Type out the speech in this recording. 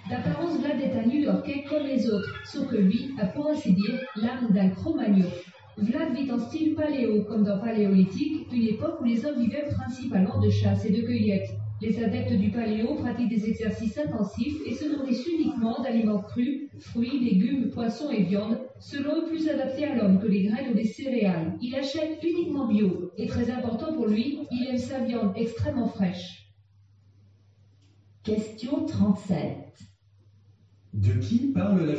D'apparence, Vlad est un New-Yorkais comme les autres, sauf que lui a pour ainsi dire l'âme d'un Cro-Magnon. Vlad vit en style paléo, comme dans Paléolithique, une époque où les hommes vivaient principalement de chasse et de cueillette. Les adeptes du paléo pratiquent des exercices intensifs et se nourrissent uniquement d'aliments crus, fruits, légumes, poissons et viandes, selon eux plus adaptés à l'homme que les graines ou les céréales. Il achète uniquement bio et très important pour lui, il aime sa viande extrêmement fraîche. Question 37. De qui parle la journaliste ?